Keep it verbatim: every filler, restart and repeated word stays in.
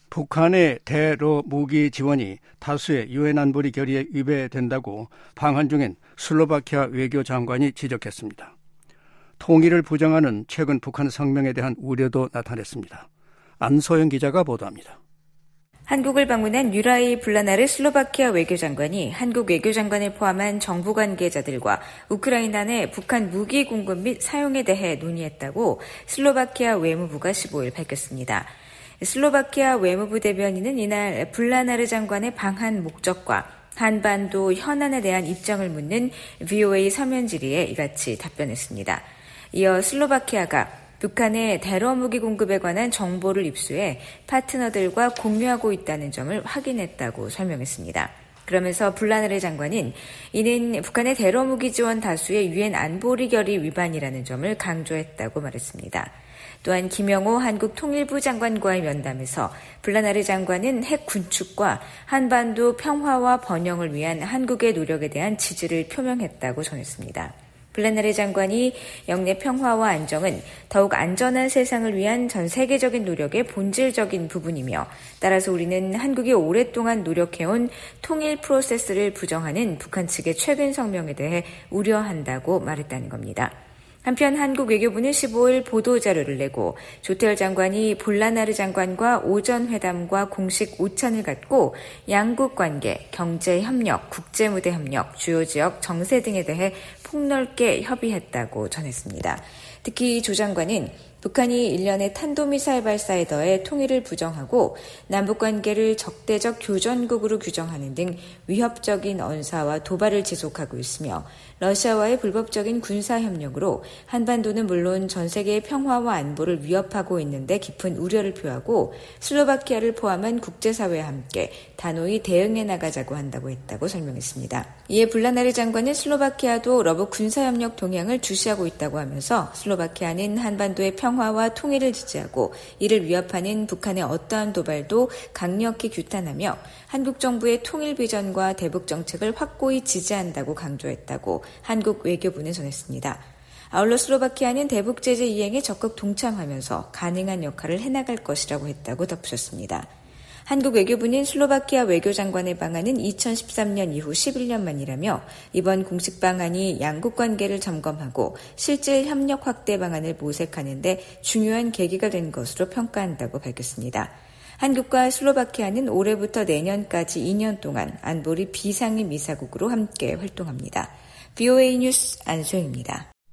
북한의 대러 무기 지원이 다수의 유엔 안보리 결의에 위배된다고 방한 중인 슬로바키아 외교장관이 지적했습니다. 통일을 부정하는 최근 북한 성명에 대한 우려도 나타냈습니다. 안소영 기자가 보도합니다. 한국을 방문한 유라이 블라나르 슬로바키아 외교장관이 한국 외교장관을 포함한 정부 관계자들과 우크라이나 내 북한 무기 공급 및 사용에 대해 논의했다고 슬로바키아 외무부가 십오일 밝혔습니다. 슬로바키아 외무부 대변인은 이날 블라나르 장관의 방한 목적과 한반도 현안에 대한 입장을 묻는 브이오에이 서면 질의에 이같이 답변했습니다. 이어 슬로바키아가 북한의 대러 무기 공급에 관한 정보를 입수해 파트너들과 공유하고 있다는 점을 확인했다고 설명했습니다. 그러면서 블라나르 장관은 이는 북한의 대러 무기 지원 다수의 유엔 안보리 결의 위반이라는 점을 강조했다고 말했습니다. 또한 김영호 한국 통일부 장관과의 면담에서 블라나르 장관은 핵 군축과 한반도 평화와 번영을 위한 한국의 노력에 대한 지지를 표명했다고 전했습니다. 블라나르 장관이 영내 평화와 안정은 더욱 안전한 세상을 위한 전 세계적인 노력의 본질적인 부분이며 따라서 우리는 한국이 오랫동안 노력해온 통일 프로세스를 부정하는 북한 측의 최근 성명에 대해 우려한다고 말했다는 겁니다. 한편 한국 외교부는 십오일 보도자료를 내고 조태열 장관이 볼라나르 장관과 오전 회담과 공식 오찬을 갖고 양국 관계, 경제 협력, 국제무대 협력, 주요 지역 정세 등에 대해 폭넓게 협의했다고 전했습니다. 특히 조 장관은 북한이 일련의 탄도미사일 발사에 더해 통일을 부정하고 남북관계를 적대적 교전국으로 규정하는 등 위협적인 언사와 도발을 지속하고 있으며 러시아와의 불법적인 군사협력으로 한반도는 물론 전 세계의 평화와 안보를 위협하고 있는데 깊은 우려를 표하고 슬로바키아를 포함한 국제사회와 함께 단호히 대응해 나가자고 한다고 했다고 설명했습니다. 이에 블라나르 장관은 슬로바키아도 러브 군사협력 동향을 주시하고 있다고 하면서 슬로바키아는 한반도의 평화와 통일을 지지하고 이를 위협하는 북한의 어떠한 도발도 강력히 규탄하며 한국 정부의 통일 비전과 대북 정책을 확고히 지지한다고 강조했다고 한국 외교부는 전했습니다. 아울러 슬로바키아는 대북 제재 이행에 적극 동참하면서 가능한 역할을 해나갈 것이라고 했다고 덧붙였습니다. 한국 외교부는 슬로바키아 외교장관의 방한은 이천십삼년 이후 십일년 만이라며 이번 공식 방한이 양국 관계를 점검하고 실질 협력 확대 방안을 모색하는 데 중요한 계기가 된 것으로 평가한다고 밝혔습니다. 한국과 슬로바키아는 올해부터 내년까지 이년 동안 안보리 비상임 이사국으로 함께 활동합니다. 브이오에이 뉴스 안소영입니다.